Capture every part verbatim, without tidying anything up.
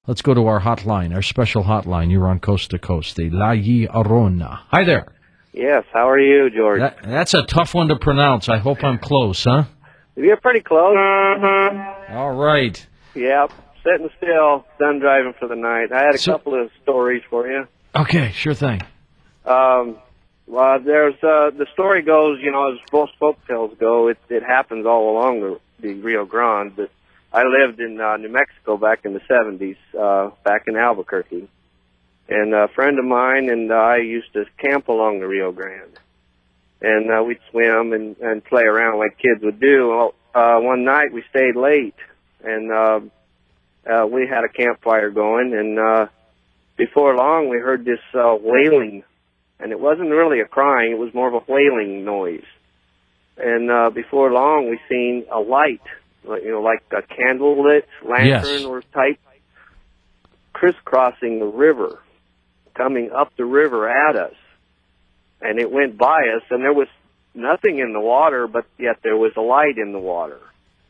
Let's go to our hotline, our special hotline. You're on Coast to Coast, the La Arona. Hi there. Yes, how are you, George? That, that's a tough one to pronounce. I hope I'm close, huh? You're pretty close. All right. Yep, sitting still, done driving for the night. I had a So, couple of stories for you. Okay, sure thing. Um, well, there's uh, the story goes, you know, as most folk tales go, it, it happens all along the, the Rio Grande. But I lived in uh, New Mexico back in the seventies, uh, back in Albuquerque. And a friend of mine and I used to camp along the Rio Grande. And uh, we'd swim and, and play around like kids would do. Well, uh, one night we stayed late, and uh, uh, we had a campfire going. And uh, before long, we heard this uh, wailing. And it wasn't really a crying. It was more of a wailing noise. And uh, before long, we seen a light, like, you know, like a candle-lit lantern Yes. or type, crisscrossing the river, coming up the river at us. And it went by us, and there was nothing in the water, but yet there was a light in the water.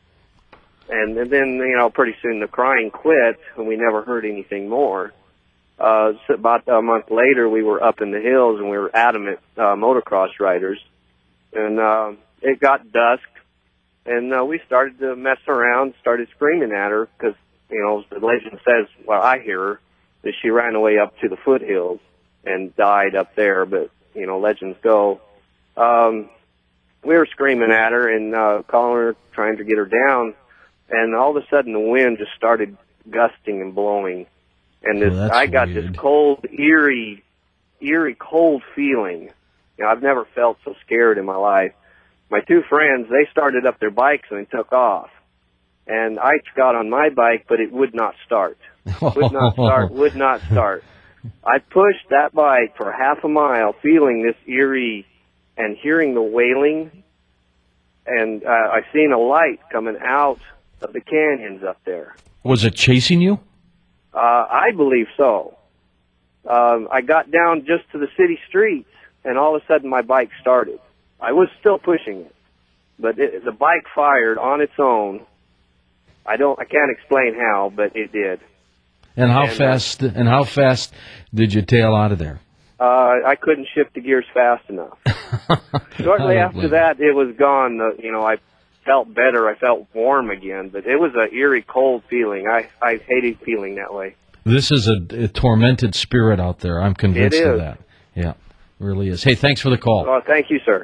And, and then, you know, pretty soon the crying quit, and we never heard anything more. Uh, so about a month later, we were up in the hills, and we were adamant uh, motocross riders. And uh, it got dusk, and uh, we started to mess around, started screaming at her, because, you know, the legend says, well, I hear her, that she ran away up to the foothills and died up there, but you know, legends go. Um, we were screaming at her and uh, calling her, trying to get her down, and all of a sudden the wind just started gusting and blowing, and this, Oh, that's I got weird. this cold, eerie, eerie, cold feeling. You know, I've never felt so scared in my life. My two friends, they started up their bikes and they took off, and I got on my bike, but it would not start. Would not start. Would not start. I pushed that bike for half a mile, feeling this eerie and hearing the wailing, and uh, I seen a light coming out of the canyons up there. Was it chasing you? Uh, I believe so. Um, I got down just to the city streets, and all of a sudden my bike started. I was still pushing it, but it, the bike fired on its own. I don't. I can't explain how, but it did. And how And, uh, fast? And how fast did you tail out of there? Uh, I couldn't shift the gears fast enough. Shortly I don't after blame that, it was gone. Uh, you know, I felt better. I felt warm again, but it was an eerie, cold feeling. I, I hated feeling that way. This is a, a tormented spirit out there. I'm convinced It of is. that. Yeah, really is. Hey, thanks for the call. Well, thank you, sir.